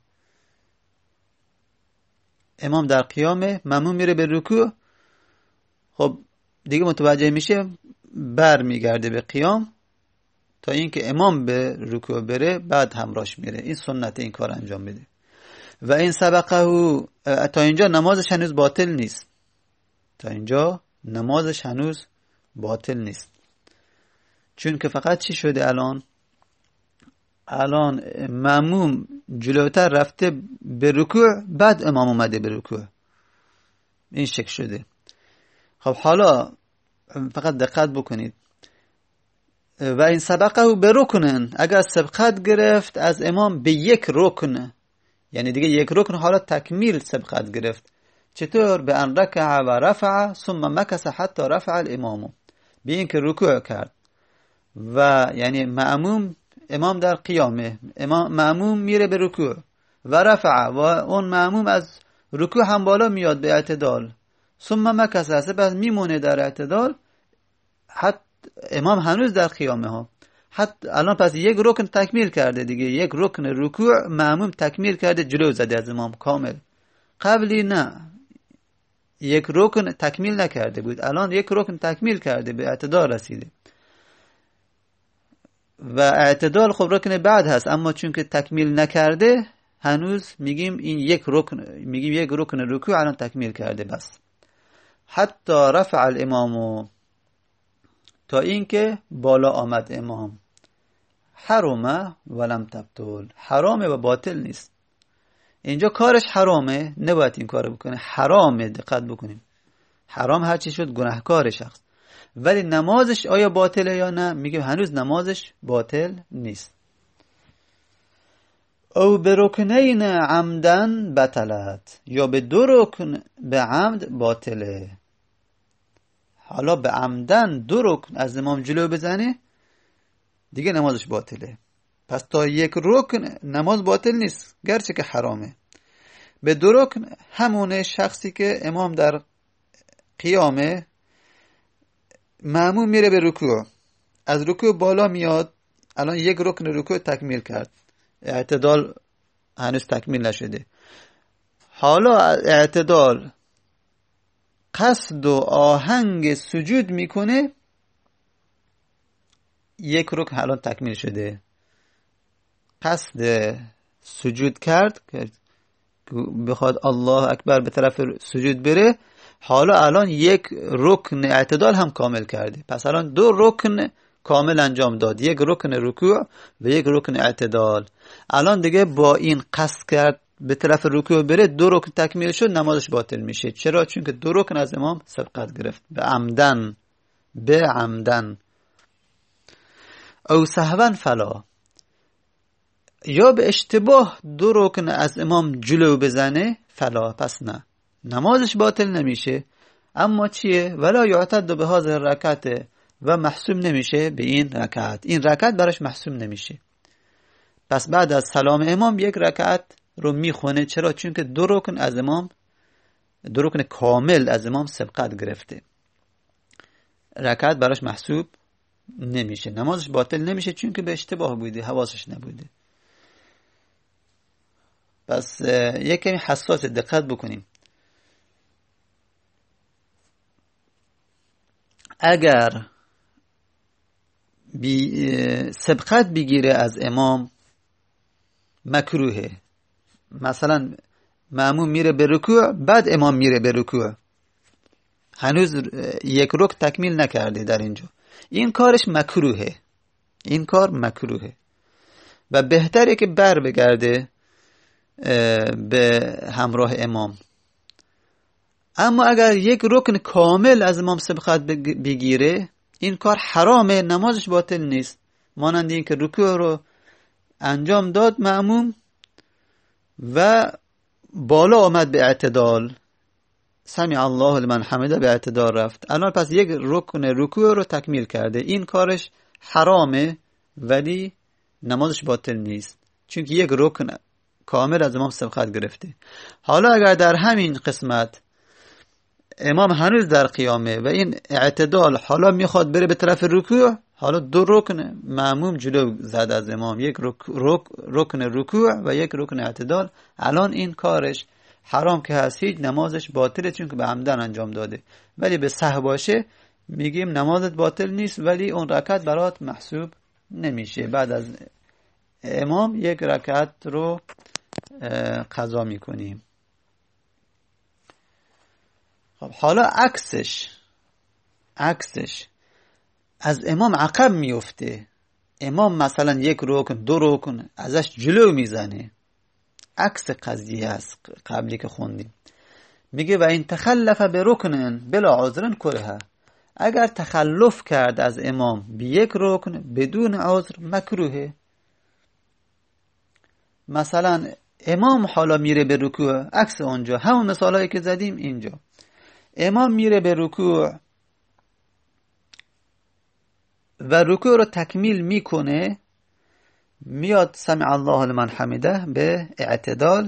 امام در قیامه، مأموم میره به رکوع، خب دیگه متوجه میشه بر میگرده به قیام تا اینکه امام به رکوع بره، بعد همراهش میره. این سنت این کار انجام بده. و این سبقه، تا اینجا نمازش هنوز باطل نیست، تا اینجا نمازش هنوز باطل نیست. چون که فقط چی شده الان؟ الان مأموم جلوتر رفته به رکوع، بعد امام اومده به رکوع، این شکل شده. خب حالا فقط دقت بکنید، و این سبقه به رکنن، اگر سبقت گرفت از امام به یک رکن، یعنی دیگه یک رکن حالا تکمیل سبقت گرفت. چطور؟ به ان رکع و رفع ثم مکث حتی رفع الامام، به این که رکوع کرد و یعنی مأموم، امام در قیامه، امام مأموم میره به رکوع و رفع، و اون مأموم از رکوع هم بالا میاد به اعتدال، ثم مکث، بعد میمونه در اعتدال حتی امام هنوز در قیامه ها، حتی الان پس یک رکن تکمیل کرده دیگه، یک رکن رکوع مأموم تکمیل کرده، جلو زده از امام کامل. قبلی نه، یک رکن تکمیل نکرده بود، الان یک رکن تکمیل کرده، به اعتدال رسیده. و اعتدال خب رکن بعد هست، اما چون که تکمیل نکرده هنوز میگیم این یک رکن، میگیم یک رکن رکوع الان تکمیل کرده بس. حتی رفع الامام، تا اینکه بالا آمد امام. حرمه ولم تبطل، حرامه و باطل نیست. اینجا کارش حرامه، نباید این کارو بکنه، حرامه، دقت بکنیم. حرام هر چی شد گناهکار شخص، ولی نمازش آیا باطله یا نه؟ میگه هنوز نمازش باطل نیست. او به رکنین عمدن بطلت، یا به دو رکن به عمد باطله. حالا به عمدن دو رکن از امام جلو بزنه دیگه نمازش باطله. پس تا یک رکن نماز باطل نیست گرچه که حرامه. به دو رکن همونه شخصی که امام در قیامه، مأموم میره به رکوع، از رکوع بالا میاد، الان یک رکن رکوع تکمیل کرد، اعتدال هنوز تکمیل نشده. حالا اعتدال قصد و آهنگ سجود میکنه، یک رکن الان تکمیل شده، قصد سجود کرد که بخواد الله اکبر به طرف سجود بره، حالا الان یک رکن اعتدال هم کامل کرده. پس الان دو رکن کامل انجام داد، یک رکن رکوع و یک رکن اعتدال. الان دیگه با این قصد کرد به طرف رکوع بره، دو رکن تکمیل شد، نمازش باطل میشه. چرا؟ چون که دو رکن از امام سبقت گرفت، به عمدن، به عمدن. او سهوا فلا، یا به اشتباه دو رکن از امام جلو بزنه، فلا، پس نه، نمازش باطل نمیشه. اما چیه؟ ولا یعتد به هذه الرکعت، و محسوب نمیشه به این رکعت، این رکعت براش محسوب نمیشه. پس بعد از سلام امام یک رکعت رو میخونه. چرا؟ چون که دو رکن از امام، دو رکن کامل از امام سبقت گرفته، رکعت براش محسوب نمیشه، نمازش باطل نمیشه، چون که به اشتباه بوده، حواسش نبوده. پس یک کمی حساس، دقت بکنیم. اگر بی سبقت بگیره از امام مکروهه. مثلا مأموم میره به رکوع، بعد امام میره به رکوع، هنوز یک رکن تکمیل نکرده در اینجا، این کارش مکروهه، این کار مکروهه و بهتره که بر بگرده به همراه امام. اما اگر یک رکن کامل از امام سبقت بگیره، این کار حرامه، نمازش باطل نیست. مانند این که رکوع رو انجام داد مأموم و بالا آمد به اعتدال، سمع الله لمن حمده، به اعتدال رفت، الان پس یک رکن رکوع رو تکمیل کرده، این کارش حرامه ولی نمازش باطل نیست، چون که یک رکن کامل از امام سبقت گرفته. حالا اگر در همین قسمت امام هنوز در قیامه و این اعتدال حالا میخواد بره به طرف رکوع، حالا دو رکن مأموم جلو زد از امام، یک رک، رک، رکن رکوع و یک رکن اعتدال، الان این کارش حرام که هست، هیچ نمازش باطله، چون که به عمدن انجام داده. ولی به سهو باشه میگیم نمازت باطل نیست، ولی اون رکعت برات محسوب نمیشه، بعد از امام یک رکعت رو قضا میکنیم. خب حالا عکسش، عکسش از امام عقب میفته، امام مثلا یک رکن دو رکن ازش جلو میزنه، عکس قضیه است قبلی که خوندیم. میگه و این تخلف به رکنن بلا عذرن کره، اگر تخلف کرد از امام به یک رکن بدون عذر مکروهه. مثلا امام حالا میره به رکوع، عکس اونجا، همون مثالایی که زدیم اینجا، امام میره به رکوع و رکوع رو تکمیل میکنه، میاد سمع الله لمن حمده به اعتدال،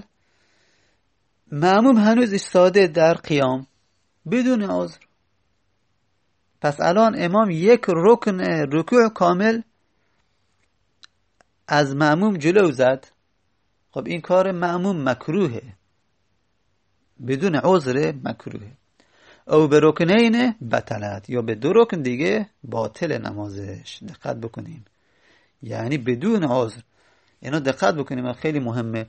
مأموم هنوز ایستاده در قیام بدون عذر. پس الان امام یک رکن رکوع کامل از مأموم جلو زد. خب این کار مأموم مکروهه، بدون عذر مکروهه. او به رکنین بطلت، یا به دو رکن دیگه باطل نمازش. دقت بکنیم، یعنی بدون عذر. اینو دقت بکنیم، خیلی مهمه.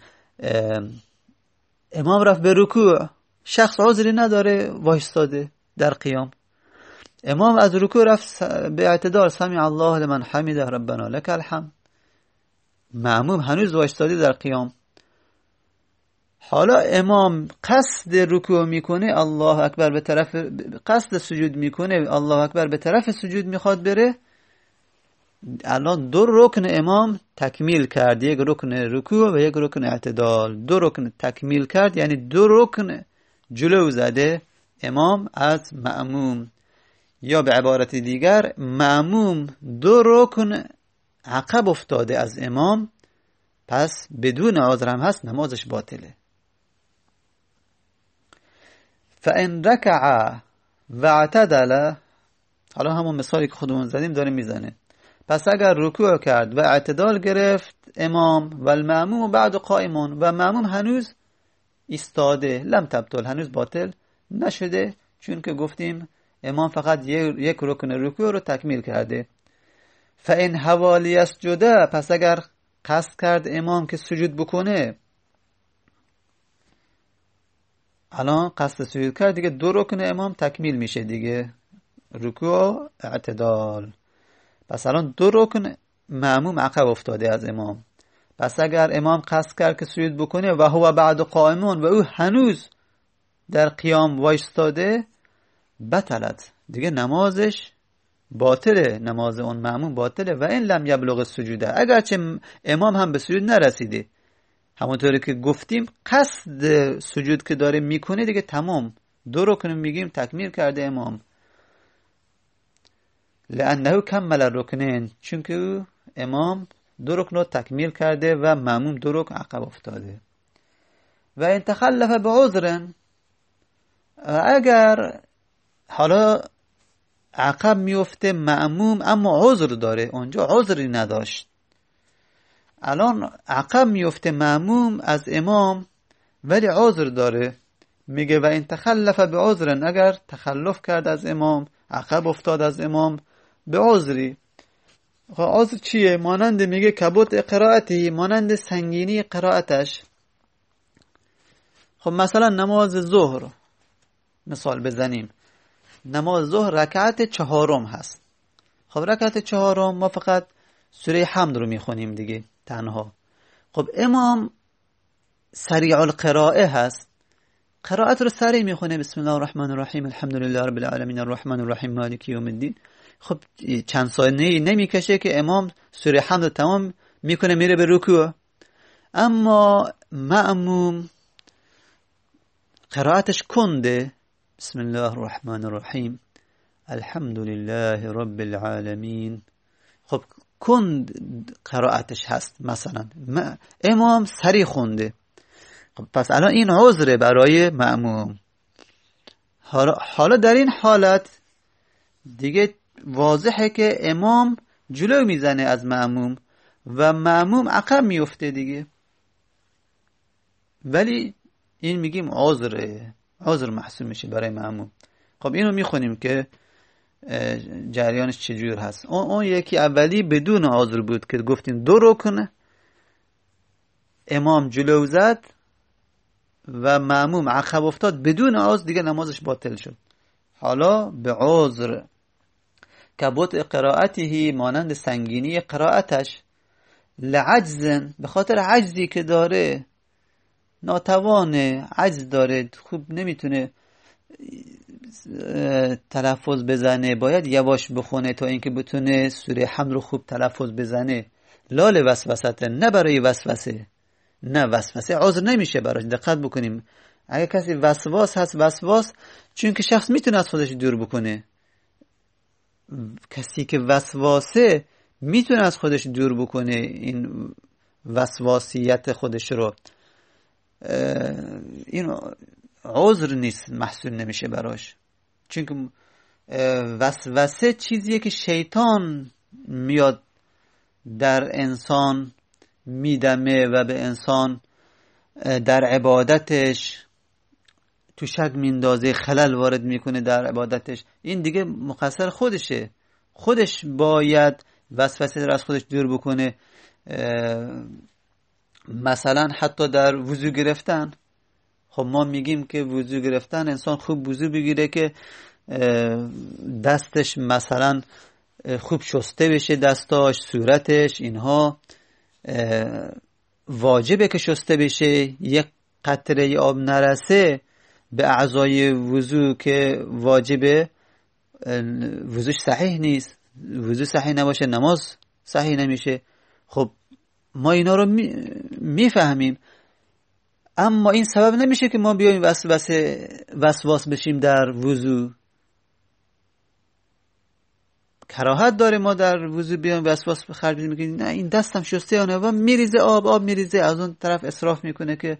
امام رفت به رکوع، شخص عذری نداره، وایستاده در قیام. امام از رکوع رفت به اعتدال، سمع الله لمن حمیده ربنا لك الحمد. مأموم هنوز وایستاده در قیام. حالا امام قصد رکوع میکنه، الله اکبر به طرف، قصد سجود میکنه، الله اکبر به طرف سجود میخواد بره. الان دو رکن امام تکمیل کرد، یک رکن رکوع و یک رکن اعتدال. دو رکن تکمیل کرد، یعنی دو رکن جلو زده امام از مأموم. یا به عبارت دیگر، مأموم دو رکن عقب افتاده از امام، پس بدون عذر هم هست، نمازش باطله. فان رکع و اعتدل، حالا همون مثالی که خودمون زدیم داره میزنه. پس اگر رکوع کرد و اعتدال گرفت امام و المأموم بعد قائمون، و مأموم هنوز ایستاده، لم تبطل، هنوز باطل نشده، چون که گفتیم امام فقط یک رکن رکوع رو تکمیل کرده. فان حوالی اسجده، پس اگر قصد کرد امام که سجود بکنه، الان قصد سجود کرد دیگه، دو رکن امام تکمیل میشه دیگه، رکوع اعتدال. پس الان دو رکن مأموم عقب افتاده از امام. پس اگر امام قصد کرد که سجود بکنه و هو بعد قائمون، و او هنوز در قیام وایستاده، بطلت، دیگه نمازش باطله، نماز اون مأموم باطله. و این لم یبلغ السجوده، اگرچه امام هم به سجود نرسیده، همونطوری که گفتیم قصد سجود که داره میکنه دیگه تمام، دو رکن میگیم تکمیل کرده امام. لانه کمل الرکنین، چون که امام دو رکن رو تکمیل کرده و مأموم دو رکن عقب افتاده. و ان تخلف بعذر، اگر حالا عقب میفته مأموم اما عذر داره، اونجا عذری نداشت، الان عقب میفته مأموم از امام ولی عذر داره، میگه و این تخلف به عذرن، اگر تخلف کرد از امام، عقب افتاد از امام به عذری. عذر چیه؟ مانند میگه کبوت قرائتی، مانند سنگینی قرائتش. خب مثلا نماز ظهر مثال بزنیم، نماز ظهر رکعت چهارم هست. خب رکعت چهارم ما فقط سوره حمد رو میخونیم دیگه تنها. خب امام سریع القراءه هست، قرائت رو سریع میخونه، بسم الله الرحمن الرحیم الحمد لله رب العالمین الرحمن الرحیم مالک یوم الدین. خب چند ثانیه نمیکشه که امام سوره حمد رو تمام میکنه میره به رکوع. اما مأموم قرائتش کنده، بسم الله الرحمن الرحیم الحمد لله رب العالمین. خب کند قرائتش هست، مثلا امام سریع خونده. خب پس الان این عذره برای مأموم. حالا در این حالت دیگه واضحه که امام جلو میزنه از مأموم و مأموم عقب میفته دیگه، ولی این میگیم عذره، عذر محسوب میشه برای مأموم. خب اینو میخونیم که جریانش چجور هست. اون, اون یکی اولی بدون عذر بود که گفتیم دو رکن امام جلو زد و مأموم عقب افتاد بدون عذر، دیگه نمازش باطل شد. حالا به عذر کبوت قرائته، مانند سنگینی قرائتش، لعجزن، به خاطر عجزی که داره، ناتوانه، عجز داره، خوب نمیتونه تلفظ بزنه، باید یواش بخونه تا اینکه بتونه سوره حمد رو خوب تلفظ بزنه. لال وسوسته، نه برای وسوسه، نه وسوسه عذر نمیشه براش. دقت بکنیم، اگه کسی وسواس هست، وسواس چون که شخص میتونه از خودش دور بکنه، کسی که وسواسه میتونه از خودش دور بکنه این وسواسیت خودش رو، این عذر نیست، محسوب نمیشه براش. چون که وسوسه چیزیه که شیطان میاد در انسان میدمه و به انسان در عبادتش تو شک میندازه، خلل وارد میکنه در عبادتش. این دیگه مقصر خودشه، خودش باید وسوسه رو از خودش دور بکنه. مثلا حتی در وضو گرفتن، خب ما میگیم که وضو گرفتن انسان خوب وضو بگیره که دستش مثلا خوب شسته بشه، دستاش، صورتش، اینها واجبه که شسته بشه. یک قطره آب نرسه به اعضای وضو که واجبه، وضوش صحیح نیست. وضو صحیح نباشه نماز صحیح نمیشه. خب ما اینا رو میفهمیم، اما این سبب نمیشه که ما بیایم وسوسه وسواس بشیم در وضو. کراهت داره ما در وضو بیایم وسواس خرج بدیم، میگیم نه این دستم شسته یا نه، و میریزه آب آب میریزه، از اون طرف اسراف میکنه که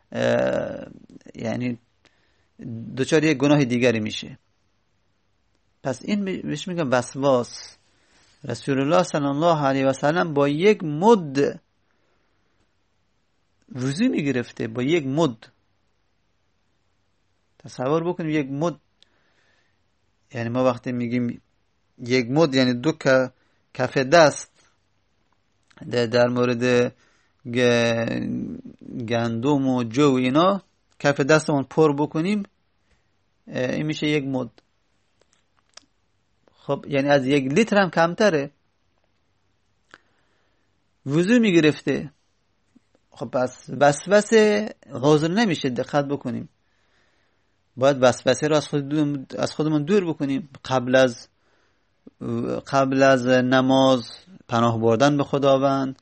یعنی دچار یک گناه دیگری میشه. پس این بهش میگم وسواس. رسول الله صلی الله علیه و سلم با یک مد وضو میگرفته، با یک مد. تصور بکنیم یک مد، یعنی ما وقتی میگیم یک مد یعنی دو کف دست. در مورد گندم و جو اینا کف دستمون پر بکنیم، این میشه یک مد. خب یعنی از یک لیتر هم کمتره. وضو میگرفته. خب پس وسوسه حاضر نمیشه. دقت بکنیم، باید وسوسه رو از خودمون از خودمون دور بکنیم. قبل از قبل از نماز پناه بردن به خداوند،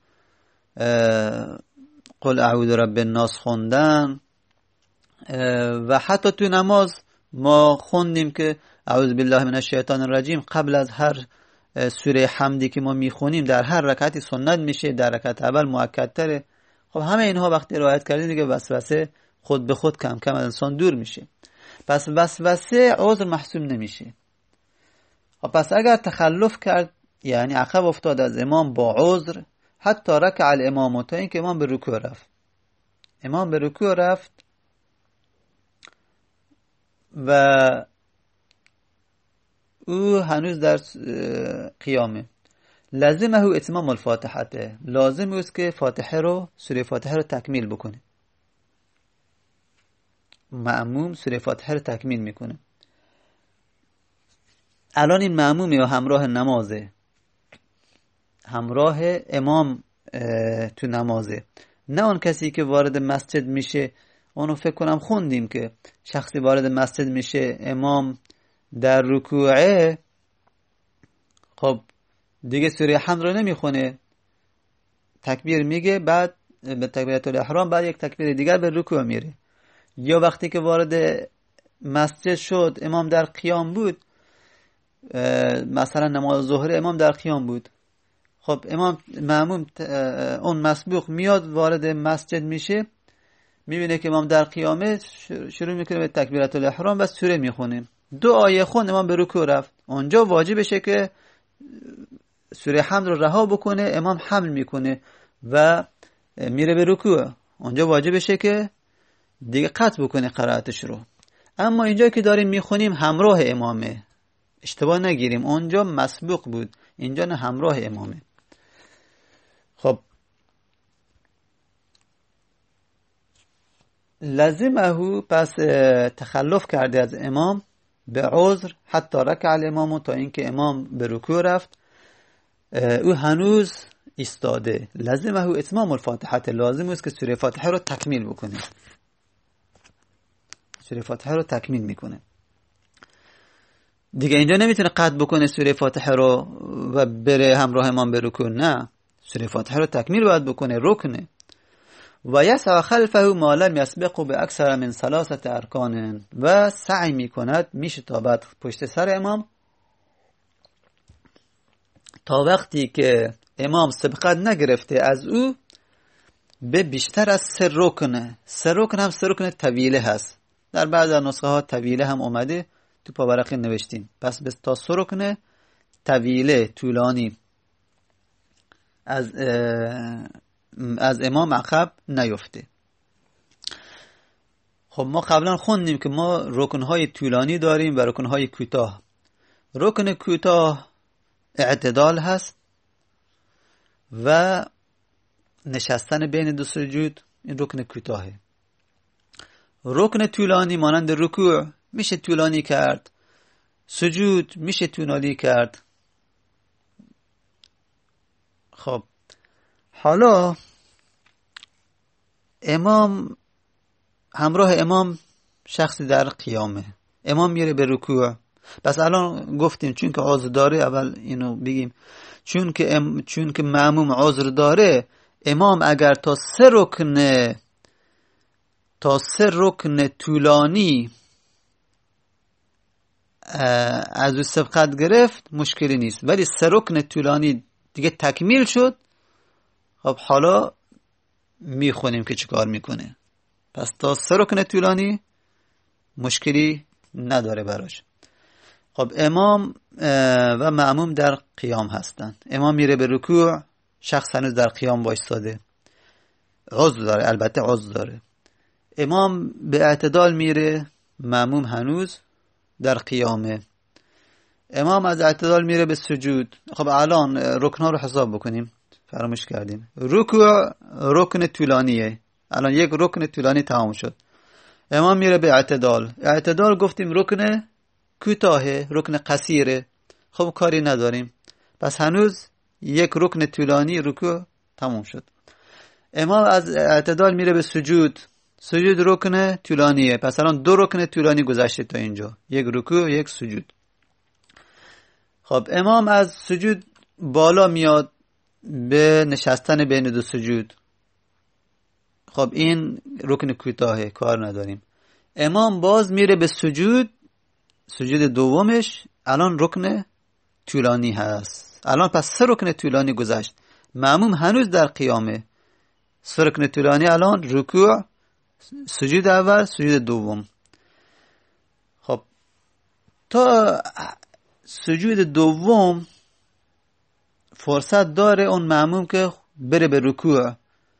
قل اعوذ رب الناس خوندن، و حتی تو نماز ما خوندیم که اعوذ بالله من الشیطان الرجیم قبل از هر سوره حمدی که ما میخونیم در هر رکعتی سنت میشه، در رکعت اول مؤکد تره. خب همه اینها وقتی رعایت کردیم دیگه وسوسه خود به خود کم کم از انسان دور میشه. پس وسوسه عذر محسوب نمیشه. خب پس اگر تخلف کرد، یعنی عقب افتاد از امام با عذر، حتی رکع الامام، تا اینکه امام به رکوع رفت. امام به رکوع رفت و او هنوز در قیامه، لازمه اتمام الفاتحه، لازم است که فاتحه رو سوره فاتحه رو تکمیل بکنه. مأموم سوره فاتحه رو تکمیل میکنه. الان این مأمومی و همراه نمازه، همراه امام تو نمازه، نه اون کسی که وارد مسجد میشه. اونو فکر کنم خوندیم که شخصی وارد مسجد میشه، امام در رکوعه، خب دیگه سوره حمد رو نمیخونه، تکبیر میگه، بعد به تکبیرت الاحرام، بعد یک تکبیر دیگر به رکوع میره. یا وقتی که وارد مسجد شد امام در قیام بود، مثلا نماز ظهر امام در قیام بود، خب امام مأموم اون مسبوق میاد وارد مسجد میشه، میبینه که امام در قیامه، شروع میکنه به تکبیرت الاحرام و سوره میخونه. دو آیه خوند، امام به رکوع رفت. اونجا واجبشه که سوره حمد رو رها بکنه، امام حمل میکنه و میره به رکوع. اونجا واجبشه که دیگه قطع بکنه قرائتش رو. اما اینجا که داریم میخونیم همراه امامه، اشتباه نگیریم، اونجا مسبوق بود، اینجا نه، همراه امامه. خب لازمه، پس تخلف کرده از امام به عذر، حتی رکع الامام، تا اینکه امام به رکوع رفت، او هنوز ایستاده. لازمه اتمام الفاتحه، لازم است که سوره فاتحه رو تکمیل بکنه. سوره فاتحه رو تکمیل میکنه دیگه. اینجا نمیتونه قطع بکنه سوره فاتحه رو و بره همراه امام به رکوع، نه، سوره فاتحه رو تکمیل باید بکنه، رکنه. و یسع خلفه ما لم یسبقه باکثر من ثلاثه ارکان، و سعی میکند میشه تا بعد پشت سر امام، تا وقتی که امام سبقت نگرفته از او به بیشتر از سه رکن. سه رکن هم سه رکن طویله هست، در بعض نسخه ها طویله هم اومده، تو پاورقی نوشتیم. پس به تا سه رکن طویله طولانی از از امام عقب نیفته. خب ما قبلا خوندیم که ما رکن‌های طولانی داریم و رکن‌های کوتاه. رکن کوتاه اعتدال هست و نشستن بین دو سجود، این رکن کوتاهه. رکن طولانی مانند رکوع میشه طولانی کرد، سجود میشه طولانی کرد. خب حالا امام همراه امام شخصی در قیامه، امام میره به رکوع. بس الان گفتیم چون که عذر داره، اول اینو بگیم، چون که ام چون که مأموم عذر داره، امام اگر تا سه رکن تا سه رکن طولانی از او سبقت گرفت مشکلی نیست، ولی سه رکن طولانی دیگه تکمیل شد، خب حالا میخونیم که چیکار میکنه. پس تا سه رکن طولانی مشکلی نداره براش. خب امام و مأموم در قیام هستن. امام میره به رکوع، شخص هنوز در قیام وایساده، عذر داره، البته عذر داره. امام به اعتدال میره، مأموم هنوز در قیامه. امام از اعتدال میره به سجود. خب الان رکن‌ها رو حساب بکنیم، فراموش کردیم. رکوع رکن طولانیه، الان یک رکن طولانی تمام شد. امام میره به اعتدال. اعتدال گفتیم رکن کوتاهه، رکن قصیره، خب کاری نداریم. پس هنوز یک رکن طولانی رکوع تمام شد. امام از اعتدال میره به سجود. سجود رکن طولانیه، پس الان دو رکن طولانی گذشته تا اینجا، یک رکوع و یک سجود. خب امام از سجود بالا میاد به نشستن بین دو سجود. خب این رکن کوتاهه، کار نداریم. امام باز میره به سجود، سجود دومش الان رکن طولانی هست. الان پس سه رکن طولانی گذشت. مأموم هنوز در قیامه. سه رکن طولانی الان رکوع، سجود اول، سجود دوم. خب تا سجود دوم فرصت داره اون مأموم که بره به رکوع،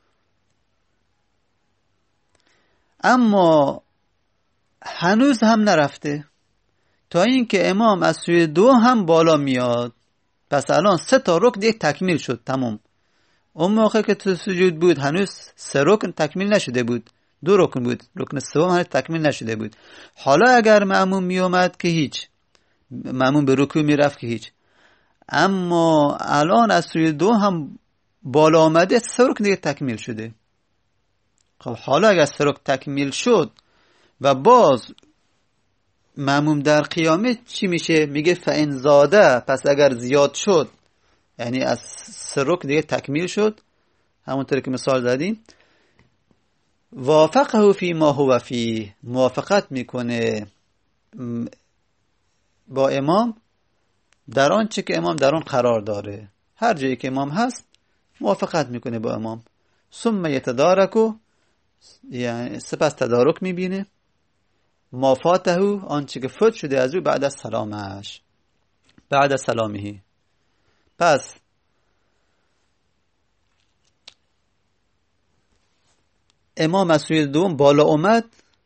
اما هنوز هم نرفته تا اینکه امام از سجود دو هم بالا میاد. پس الان سه تا رکن یک تکمیل شد، تمام. اون موقع که تو سجود بود هنوز سه رکن تکمیل نشده بود، دو رکن بود، رکن سوم هنوز تکمیل نشده بود. حالا اگر مأموم می اومد که هیچ، مأموم به رکوع می رفت که هیچ. اما الان از سجود دو هم بالا آمده، سه رکن دیگه تکمیل شده. خب حالا اگر سه رکن تکمیل شد و باز مأموم در قیامه چی میشه؟ میگه فإن زاده، پس اگر زیاد شد، یعنی از سه رکن دیگه تکمیل شد، همونطور که مثال زدیم، وافقه فی ما هو فی، موافقت میکنه با امام در آن چه که امام در آن قرار داره. هر جایی که امام هست موافقت میکنه با امام. ثم یتدارکو، یعنی سپس تدارک میبینه، ما فاته، آنچه که فوت شده از او بعد از سلامش، بعد از سلامهی. پس امام از سوی دوم بالا اومد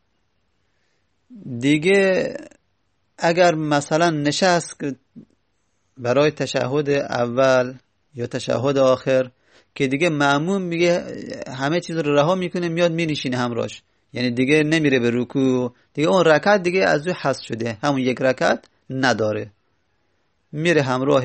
دیگه، اگر مثلا نشست برای تشهد اول یا تشهد آخر که دیگه مأموم میگه همه چیز رو رها میکنه، میاد مینشینه همراش، یعنی دیگه نمیره به رکوع، دیگه اون رکعت دیگه از او حذف شده، همون یک رکعت نداره، میره همراه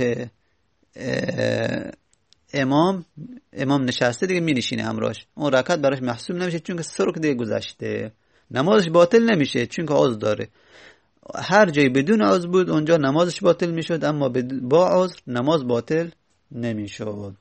امام. امام نشسته دیگه مینشینه همراش، اون رکعت براش محسوب نمیشه چون که سه رکعت دیگه گذشته. نمازش باطل نمیشه چون که عذر داره. هر جایی بدون عذر بود اونجا نمازش باطل میشد، اما با عذر نماز باطل نمیشد.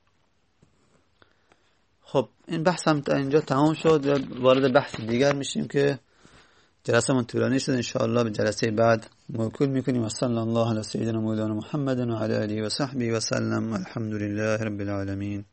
خب این بحث هم تا اینجا تمام شد و وارد بحث دیگر میشیم که جلسه من طولانی شد. انشاءالله به جلسه بعد موکول میکنیم. و صلی الله علی سیدنا مولانا محمد و علی آله و صحبه و سلم. الحمدلله رب العالمین.